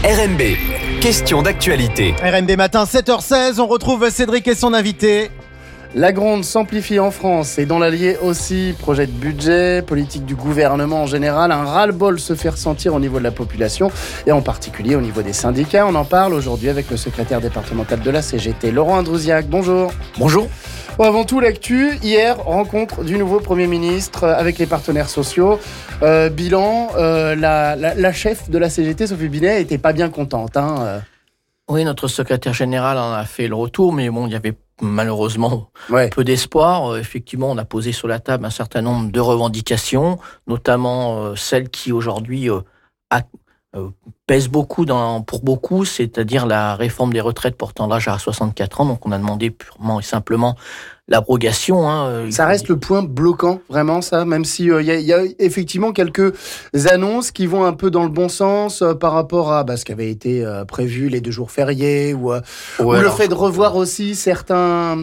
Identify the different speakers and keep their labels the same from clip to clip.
Speaker 1: RMB, question d'actualité.
Speaker 2: RMB matin, 7h16, on retrouve Cédric et son invité.
Speaker 3: La Gronde s'amplifie en France et dans l'Allier aussi. Projet de budget, politique du gouvernement en général, un ras-le-bol se fait ressentir au niveau de la population et en particulier au niveau des syndicats. On en parle aujourd'hui avec le secrétaire départemental de la CGT, Laurent Androuziac. Bonjour.
Speaker 4: Bonjour.
Speaker 3: Bon, avant tout, l'actu. Hier, rencontre du nouveau Premier ministre avec les partenaires sociaux. Bilan, la chef de la CGT, Sophie Binet, n'était pas bien contente.
Speaker 4: Oui, notre secrétaire général en a fait le retour, mais bon, il y avait malheureusement peu d'espoir. Effectivement, on a posé sur la table un certain nombre de revendications, notamment celles qui aujourd'hui pèsent beaucoup pour beaucoup, c'est-à-dire la réforme des retraites portant l'âge à 64 ans. Donc on a demandé purement et simplement l'abrogation.
Speaker 3: Ça reste le point bloquant, vraiment, ça, même s'il y a effectivement quelques annonces qui vont un peu dans le bon sens par rapport à ce qui avait été prévu, les 2 jours fériés, ou le fait de revoir aussi certains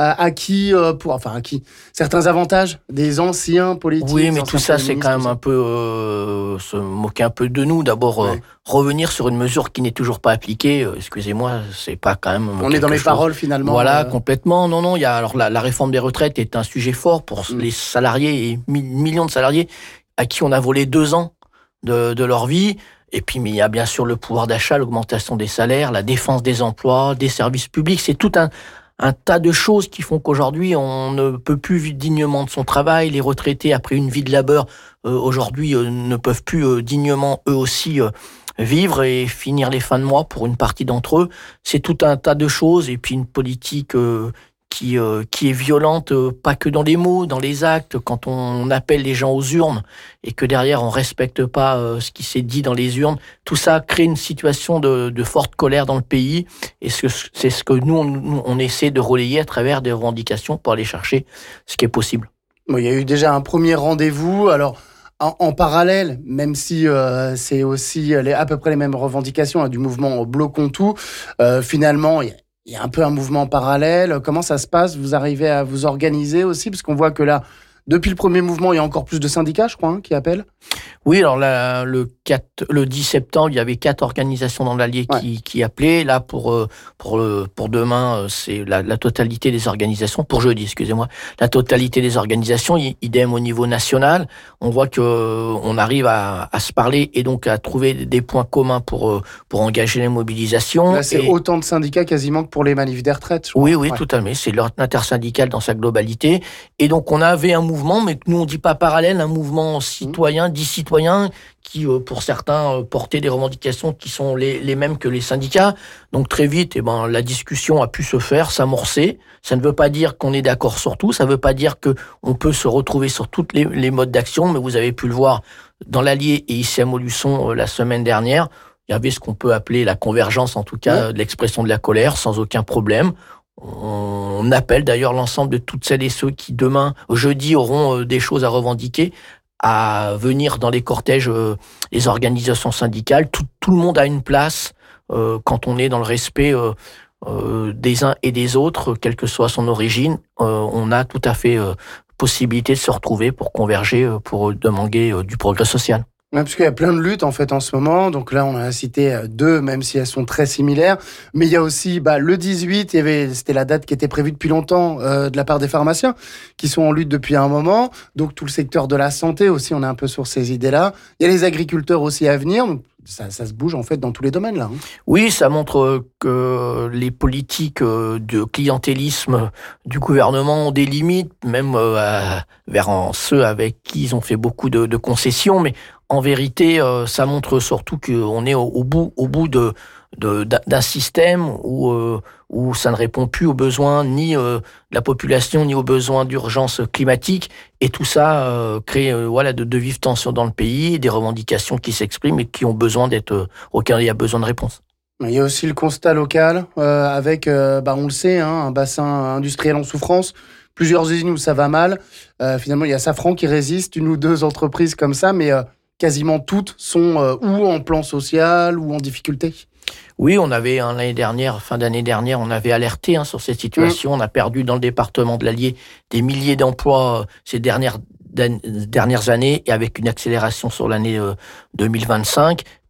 Speaker 3: certains avantages des anciens politiques.
Speaker 4: Oui, mais tout ça, c'est quand même un peu se moquer un peu de nous. D'abord, revenir sur une mesure qui n'est toujours pas appliquée, excusez-moi, c'est pas quand même...
Speaker 3: On est dans les paroles, finalement.
Speaker 4: Voilà, complètement. Non, il y a alors la réforme des retraites est un sujet fort pour les salariés et millions de salariés à qui on a volé 2 ans de leur vie. Et puis, mais il y a bien sûr le pouvoir d'achat, l'augmentation des salaires, la défense des emplois, des services publics. C'est tout un tas de choses qui font qu'aujourd'hui, on ne peut plus vivre dignement de son travail. Les retraités, après une vie de labeur, aujourd'hui, ne peuvent plus dignement, eux aussi, vivre et finir les fins de mois pour une partie d'entre eux. C'est tout un tas de choses. Et puis, une politique qui est violente, pas que dans les mots, dans les actes, quand on appelle les gens aux urnes et que derrière on respecte pas ce qui s'est dit dans les urnes, tout ça crée une situation de forte colère dans le pays et c'est ce que nous on essaie de relayer à travers des revendications pour aller chercher ce qui est possible.
Speaker 3: Bon, il y a eu déjà un premier rendez-vous, alors en parallèle, même si c'est aussi à peu près les mêmes revendications du mouvement Bloquons tout, finalement il y a un peu un mouvement parallèle. Comment ça se passe ? Vous arrivez à vous organiser aussi ? Parce qu'on voit que là, depuis le premier mouvement, il y a encore plus de syndicats, je crois, qui appellent.
Speaker 4: Oui, alors là, le 10 septembre, il y avait 4 organisations dans l'Allier qui appelaient. Là, pour demain, c'est la totalité des organisations. Pour jeudi, excusez-moi. La totalité des organisations, idem au niveau national. On voit on arrive à se parler et donc à trouver des points communs pour engager les mobilisations.
Speaker 3: Là, c'est autant de syndicats quasiment que pour les manifs des retraites, je crois.
Speaker 4: Oui, tout à fait. C'est l'intersyndicale dans sa globalité. Et donc, on avait un mouvement, mais que nous, on dit pas parallèle, un mouvement citoyen, dit citoyens qui, pour certains, portaient des revendications qui sont les mêmes que les syndicats. Donc très vite, la discussion a pu se faire, s'amorcer. Ça ne veut pas dire qu'on est d'accord sur tout, ça ne veut pas dire qu'on peut se retrouver sur tous les modes d'action, mais vous avez pu le voir dans l'Allier et ici à Montluçon la semaine dernière. Il y avait ce qu'on peut appeler la convergence, en tout cas, de l'expression de la colère, sans aucun problème. On appelle d'ailleurs l'ensemble de toutes celles et ceux qui demain, jeudi, auront des choses à revendiquer, à venir dans les cortèges, les organisations syndicales. Tout le monde a une place quand on est dans le respect des uns et des autres, quelle que soit son origine. On a tout à fait possibilité de se retrouver pour converger, pour demander du progrès social.
Speaker 3: Parce qu'il y a plein de luttes en fait en ce moment, donc là on a cité 2, même si elles sont très similaires, mais il y a aussi le 18, c'était la date qui était prévue depuis longtemps de la part des pharmaciens, qui sont en lutte depuis un moment, donc tout le secteur de la santé aussi, on est un peu sur ces idées-là, il y a les agriculteurs aussi à venir, donc ça se bouge en fait dans tous les domaines là.
Speaker 4: Oui, ça montre que les politiques de clientélisme du gouvernement ont des limites, même vers ceux avec qui ils ont fait beaucoup de concessions, mais en vérité, ça montre surtout qu'on est au bout d'un système où ça ne répond plus aux besoins ni de la population, ni aux besoins d'urgence climatique. Et tout ça crée de vives tensions dans le pays, des revendications qui s'expriment et qui ont besoin auxquelles il y a besoin de réponse.
Speaker 3: Il y a aussi le constat local avec, on le sait, un bassin industriel en souffrance. Plusieurs usines où ça va mal. Finalement, il y a Safran qui résiste, 1 ou 2 entreprises comme ça, mais quasiment toutes sont ou en plan social ou en difficulté.
Speaker 4: Oui, on avait fin d'année dernière, on avait alerté sur cette situation. On a perdu dans le département de l'Allier des milliers d'emplois ces dernières années et avec une accélération sur l'année 2025.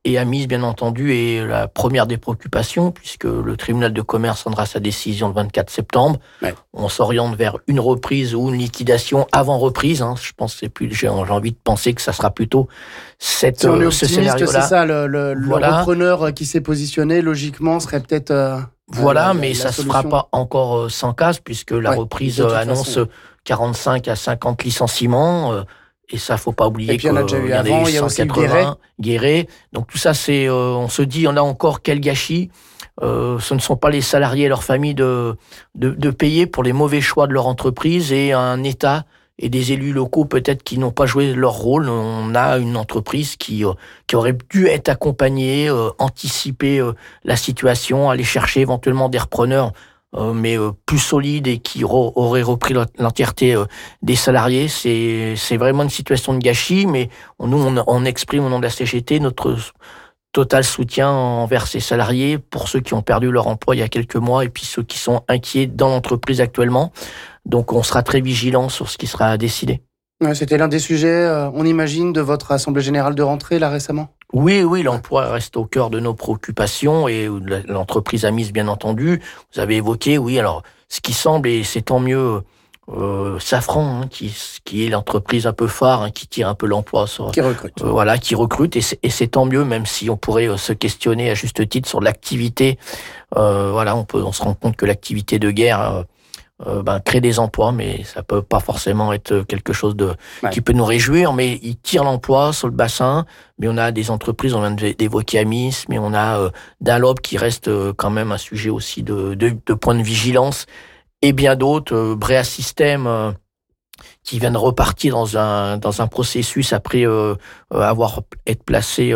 Speaker 4: et Amis, bien entendu, est la première des préoccupations, puisque le tribunal de commerce rendra sa décision le 24 septembre. Ouais. On s'oriente vers une reprise ou une liquidation avant reprise. Je pense que c'est plus. J'ai envie de penser que ça sera plutôt ce scénario-là.
Speaker 3: C'est ça, le repreneur qui s'est positionné, logiquement, serait peut-être...
Speaker 4: mais ça ne se fera pas encore sans casse, puisque la reprise annonce 45 à 50 licenciements. Et ça, faut pas oublier qu'il y a eu 180 Guéret. Donc tout ça, c'est, on se dit, on a encore quel gâchis. Ce ne sont pas les salariés et leurs familles de payer pour les mauvais choix de leur entreprise, et un État et des élus locaux peut-être qui n'ont pas joué leur rôle. On a une entreprise qui aurait dû être accompagnée, anticiper la situation, aller chercher éventuellement des repreneurs mais plus solide et qui aurait repris l'entièreté des salariés. C'est vraiment une situation de gâchis, mais nous, on exprime au nom de la CGT notre total soutien envers ces salariés, pour ceux qui ont perdu leur emploi il y a quelques mois et puis ceux qui sont inquiets dans l'entreprise actuellement. Donc on sera très vigilant sur ce qui sera décidé.
Speaker 3: C'était l'un des sujets, on imagine, de votre Assemblée Générale de rentrée, là, récemment ?
Speaker 4: Oui, l'emploi reste au cœur de nos préoccupations, et l'entreprise Amis, bien entendu. Vous avez évoqué, alors, ce qui semble, et c'est tant mieux, Safran, qui est l'entreprise un peu phare, qui tire un peu l'emploi.
Speaker 3: Qui recrute.
Speaker 4: Qui recrute, et c'est tant mieux, même si on pourrait se questionner à juste titre sur l'activité. On se rend compte que l'activité de guerre... crée des emplois, mais ça peut pas forcément être quelque chose qui peut nous réjouir, mais il tire l'emploi sur le bassin. Mais on a des entreprises, on vient d'évoquer Amis, mais on a Dunlop qui reste quand même un sujet aussi de point de vigilance, et bien d'autres, Brea System qui vient de repartir dans un processus après avoir été placé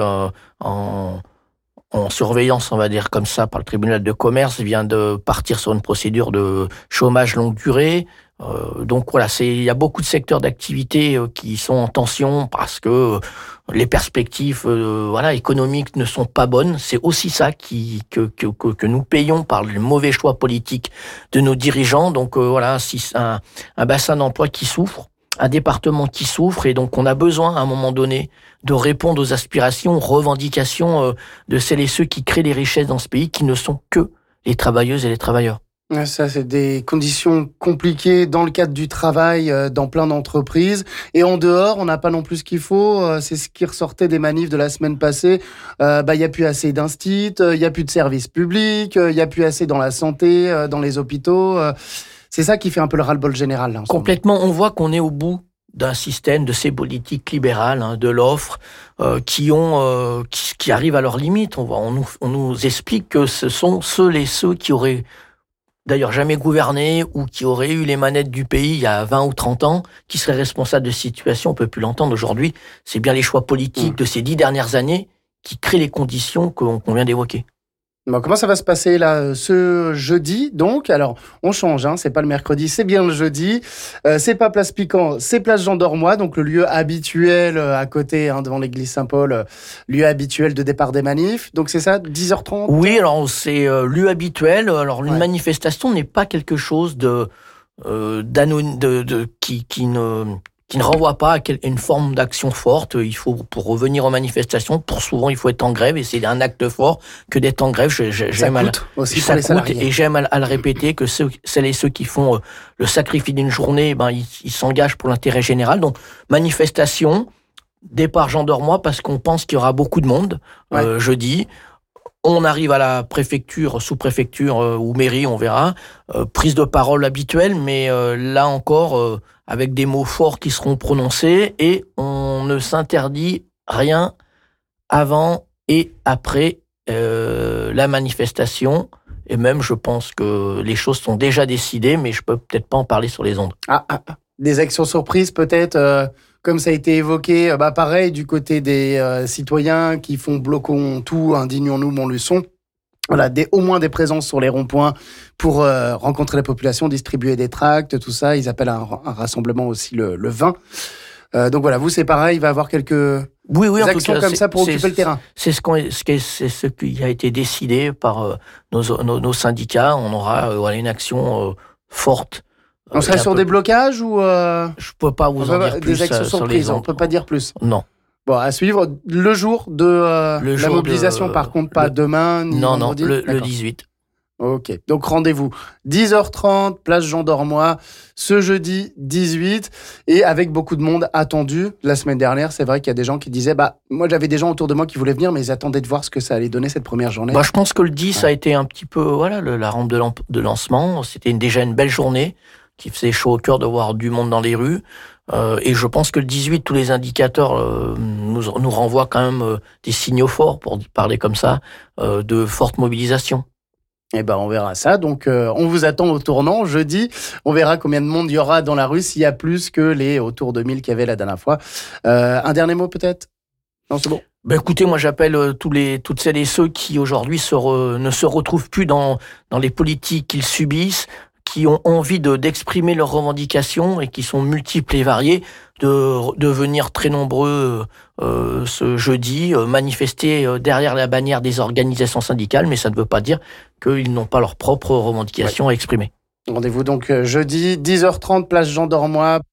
Speaker 4: en surveillance, on va dire comme ça, par le tribunal de commerce, vient de partir sur une procédure de chômage longue durée. Donc il y a beaucoup de secteurs d'activité qui sont en tension parce que les perspectives économiques ne sont pas bonnes. C'est aussi ça que nous payons par les mauvais choix politiques de nos dirigeants. Donc un bassin d'emploi qui souffre, un département qui souffre, et donc on a besoin à un moment donné de répondre aux aspirations, aux revendications de celles et ceux qui créent les richesses dans ce pays, qui ne sont que les travailleuses et les travailleurs.
Speaker 3: Ça, c'est des conditions compliquées dans le cadre du travail, dans plein d'entreprises. Et en dehors, on n'a pas non plus ce qu'il faut. C'est ce qui ressortait des manifs de la semaine passée. Il n'y a plus assez d'instit, il n'y a plus de services publics, il n'y a plus assez dans la santé, dans les hôpitaux. C'est ça qui fait un peu le ras-le-bol général. Là,
Speaker 4: complètement, on voit qu'on est au bout d'un système de ces politiques libérales, de l'offre, qui arrivent à leurs limites. On nous explique que ce sont ceux qui auraient d'ailleurs jamais gouverné, ou qui auraient eu les manettes du pays il y a 20 ou 30 ans, qui seraient responsables de cette situation. On ne peut plus l'entendre aujourd'hui. C'est bien les choix politiques de ces 10 dernières années qui créent les conditions qu'on vient d'évoquer.
Speaker 3: Bon, comment ça va se passer là ce jeudi donc? Alors on change, c'est pas le mercredi, c'est bien le jeudi. C'est pas Place Piquant, c'est Place Jean d'Ormois, donc le lieu habituel à côté, devant l'église Saint-Paul, lieu habituel de départ des manifs. Donc c'est ça, 10h30?
Speaker 4: Oui, alors c'est lieu habituel. Alors une manifestation n'est pas quelque chose qui ne renvoie pas à une forme d'action forte. Il faut, pour revenir aux manifestations, souvent il faut être en grève, et c'est un acte fort que d'être en grève.
Speaker 3: Ça coûte aussi pour les salariés.
Speaker 4: Et j'aime à le répéter que celles et ceux qui font le sacrifice d'une journée, ils s'engagent pour l'intérêt général. Donc manifestation, départ Jean d'Ormois, parce qu'on pense qu'il y aura beaucoup de monde jeudi. On arrive à la préfecture, sous-préfecture ou mairie, on verra. Prise de parole habituelle, mais là encore, avec des mots forts qui seront prononcés, et on ne s'interdit rien avant et après la manifestation. Et même, je pense que les choses sont déjà décidées, mais je peux peut-être pas en parler sur les ondes.
Speaker 3: Des actions surprises peut-être, comme ça a été évoqué, pareil du côté des citoyens qui font bloquons tout, indignons-nous, Montluçon. Voilà, au moins des présences sur les ronds-points pour rencontrer la population, distribuer des tracts, tout ça. Ils appellent un rassemblement aussi le 20. Donc voilà, vous c'est pareil, il va y avoir quelques actions comme ça pour occuper le terrain.
Speaker 4: C'est ce qui a été décidé par nos syndicats. On aura une action forte.
Speaker 3: On serait sur des blocages ou
Speaker 4: Je peux pas vous en dire plus.
Speaker 3: Des actions surprises, on peut pas dire plus.
Speaker 4: Non.
Speaker 3: Bon, à suivre. Le jour de la mobilisation, par contre, pas demain ni vendredi.
Speaker 4: Non, le 18.
Speaker 3: Ok, donc rendez-vous 10h30, place Jean Dormois, ce jeudi 18, et avec beaucoup de monde attendu. La semaine dernière, c'est vrai qu'il y a des gens qui disaient, moi j'avais des gens autour de moi qui voulaient venir, mais ils attendaient de voir ce que ça allait donner cette première journée.
Speaker 4: Je pense que le 10 a été un petit peu, la rampe de lancement. C'était déjà une belle journée qui faisait chaud au cœur de voir du monde dans les rues. Et je pense que le 18, tous les indicateurs nous renvoient quand même des signaux forts, pour parler comme ça, de forte mobilisation.
Speaker 3: Eh ben, on verra ça. Donc, on vous attend au tournant jeudi. On verra combien de monde il y aura dans la rue, s'il y a plus que les autour de 1000 qu'il y avait la dernière fois. Un dernier mot peut-être ? Non, c'est bon.
Speaker 4: Écoutez, moi j'appelle toutes celles et ceux qui aujourd'hui ne se retrouvent plus dans les politiques qu'ils subissent, qui ont envie d'exprimer leurs revendications et qui sont multiples et variées, de venir très nombreux ce jeudi, manifester derrière la bannière des organisations syndicales, mais ça ne veut pas dire qu'ils n'ont pas leurs propres revendications à exprimer.
Speaker 3: Rendez-vous donc jeudi, 10h30, place Jean Dormois.